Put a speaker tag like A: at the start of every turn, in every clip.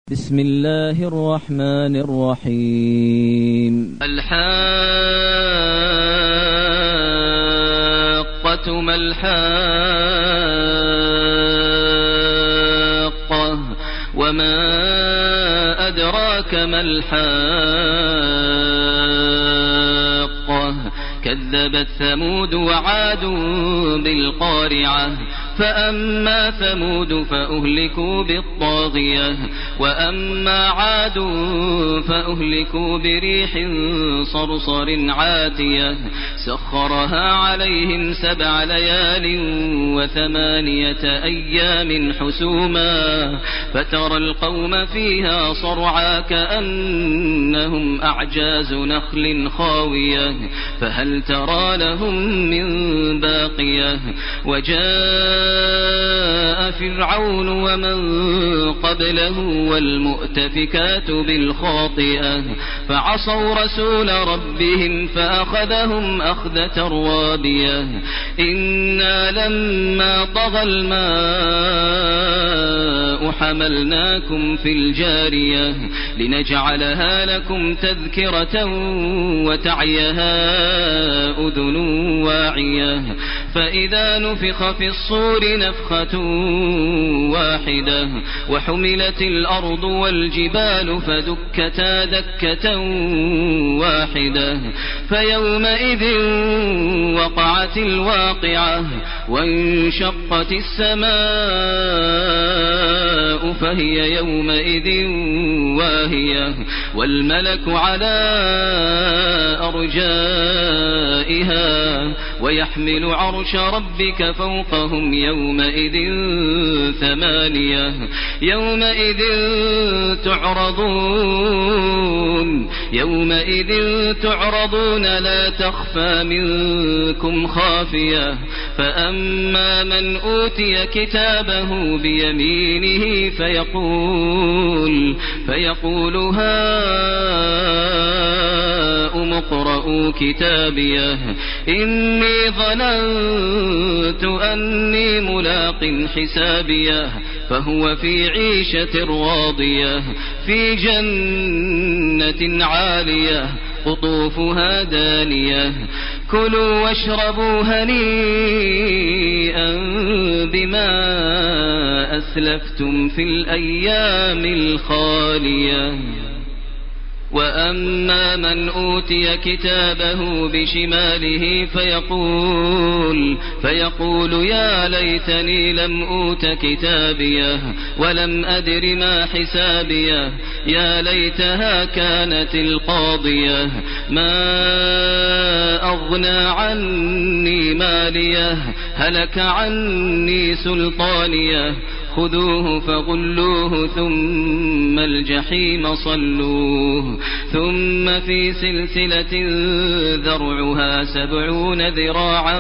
A: بسم الله الرحمن الرحيم. الحاقة ما الحاقة وما أدراك ما الحاقة كذبت ثمود وعاد بالقارعة فأما ثمود فأهلكوا بالطاغية وأما عاد فأهلكوا بريح صرصر عاتية سخرها عليهم 7 ليال و8 أيام حسوما فترى القوم فيها صرعا كأنهم أعجاز نخل خاوية فهل ترى لهم من باقية وجاء فرعون ومن قبله والمؤتفكات بالخاطئة فعصوا رسول ربهم فأخذهم أخذة رابية إنا لما طغى الماء حملناكم في الجارية لنجعلها لكم تذكرة وتعيها أذن واعية فإذا نفخ في الصور نفخة واحدة وحملت الأرض والجبال فدكتا دكة واحدة فيومئذ وقعت الواقعة وانشقت السماء فهي يومئذ واهية والملك على أرجائها ويحمل عرش ربك فوقهم يومئذ 8 يومئذ تعرضون لا تخفى منكم خافية فأما من أوتي كتابه بيمينه فيقول هاؤم اقرءوا كتابيه إني ظننت أني ملاق حسابيه فهو في عيشة راضية في جنة عالية قطوفها دانية كلوا واشربوا هنيئا بما أسلفتم في الأيام الخالية وأما من أوتي كتابه بشماله فيقول يا ليتني لم أوت كتابيه ولم أدر ما حسابيه يا ليتها كانت القاضية ما أغنى عني ماليه هلك عني سلطانيه خذوه فغلوه ثم الجحيم صلوه ثم في سلسلة ذرعها 70 ذراعا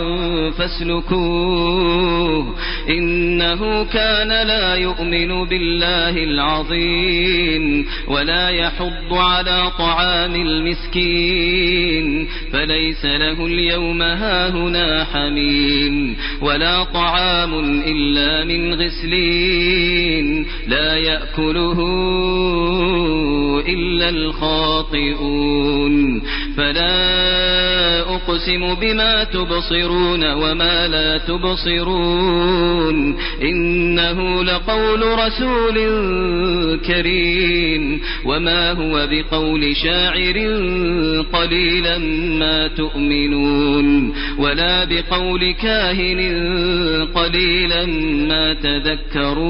A: فاسلكوه إنه كان لا يؤمن بالله العظيم ولا يحض على طعام المسكين فليس له اليوم هاهنا حميم ولا طعام إلا من غسلين لا يأكله إلا الخاطئون فلا أقسم بما تبصرون وما لا تبصرون إنه لقول رسول كريم وما هو بقول شاعر قليلا ما تؤمنون ولا بقول كاهن قليلا ما تذكرون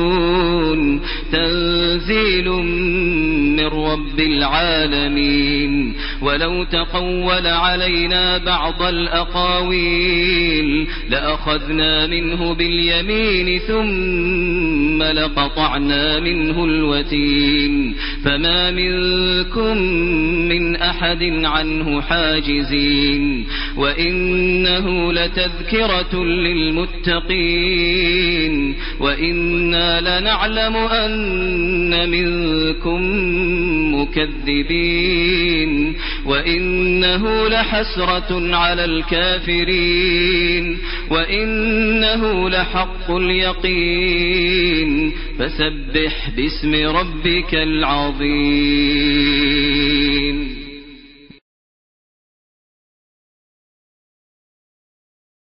A: تنزيل من رب العالمين ولو تقول علينا بعض الأقاويل لأخذنا منه باليمين ثم لقطعنا منه الوتين فما منكم من أحد عنه حاجزين وإنه لتذكرة للمتقين وإنا لنعلم أن منكم مكذبين وإنه لحسرة على الكافرين وإنه لحق اليقين فسبح باسم ربك العظيم.